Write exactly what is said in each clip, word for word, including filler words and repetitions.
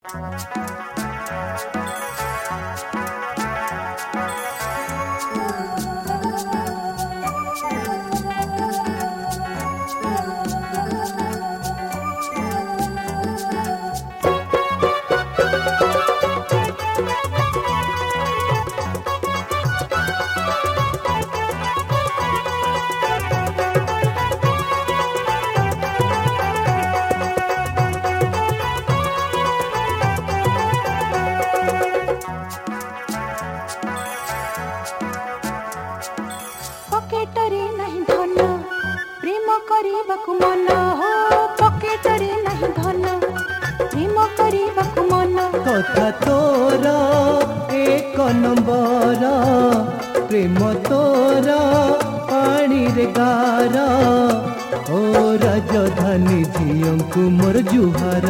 पकेटरे नहीं धन प्रेम करबाकु मन हो पकेटरे नहीं धन प्रेम करबाकु मन कथा तोर एक नंबर प्रेम तोर पानी रे गार ओ राजधानी झियंकु मोर जुहार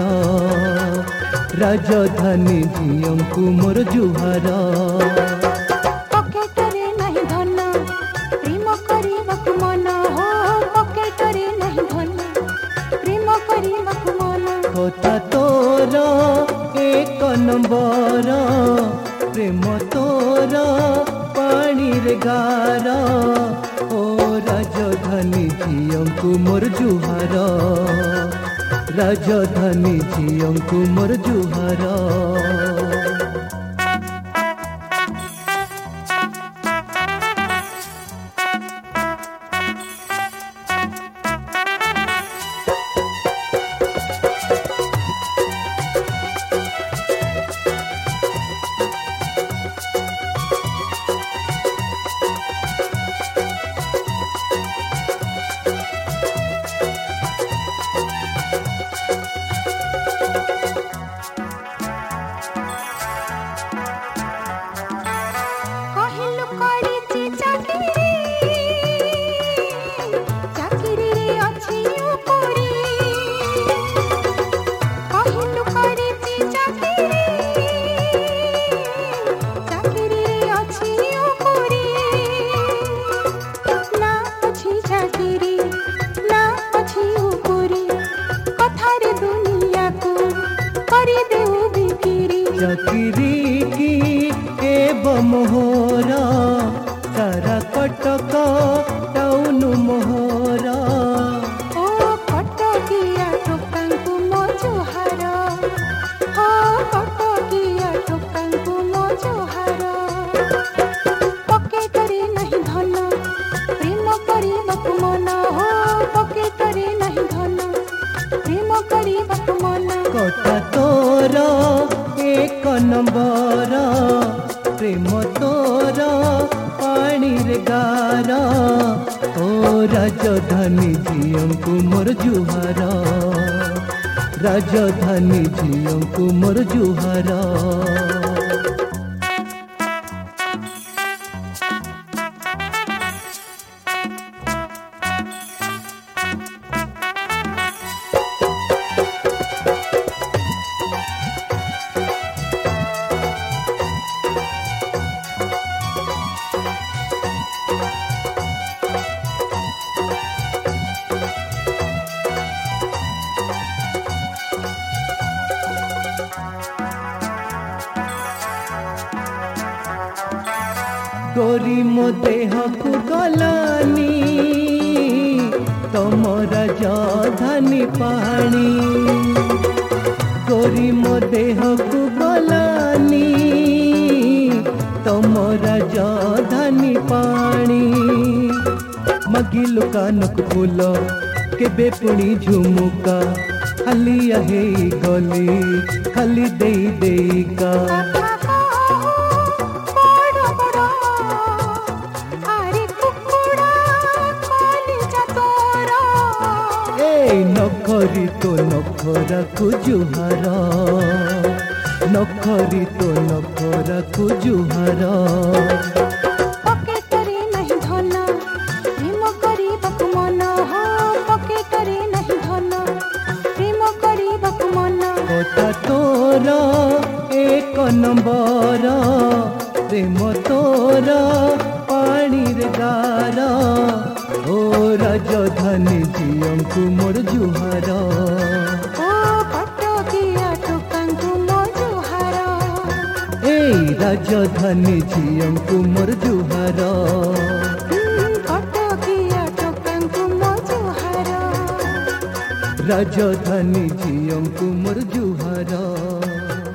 राजधानी झियंकु मोर जुहार पकेटरे नहीं धन प्रेम करबाकु मन हो पकेटरे नहीं धन प्रेम करबाकु मन कथा तोर एक नंबर प्रेम तोर पानी रे गार ओ राजधानी झियंकु मोर जुहार राजधानी झियंकु मोर जुहार କହିଲୁ କରିଛି ଚାକିରି ଚାକିରିରେ ଅଛି ଉପରି କହିଲୁ କରିଛି ଚାକିରି ଚାକିରିରେ ଅଛି ଉପରି ନା ଅଛି ଚାକିରି ନା ଅଛି ଉପରି କଥାରେ ଦୁନିଆକୁ କରିଦେଉ ବିକିରି ଚାକିରି କି एव मोहरा सारा कटक टाउन मोहरा ओ कटकिया टोकांकु मो जुहार हो कटकिया टोकांकु मो जुहार पकेटरे नहीं धन प्रेम करबाकु मन हो पकेटरे नहीं धन प्रेम करबाकु मन कथा तोर एक नंबर प्रेम तोर पानी रे गार ओ राजधानी झियंकु मोर जुहार राजधानी झियंकु मोर जुहार गोरी मो देह को गलानी तम राजधानी पानी गोरी मो देह को गलानी तम राजधानी पानी मगिलु कानक फूल केबे पुणी झुमुका खाली हे गली खाली देई देई का नखरी तो नखरा को जुहार नखरी तो नखरा को जुहार पकेटरे नहीं धन प्रेम करबाकु मन हो पकेटरे नहीं धन प्रेम करबाकु मन कथा तोर एक नंबर प्रेम तोर पानी रे गार ओ राजधानी झियंकु मोर जुहार ओ कटकिया टोकांकु मो राजधानी झियंकु मोर जुहार कटकिया टोकांकु मो जुहार राजधानी झियंकु मोर जुहार।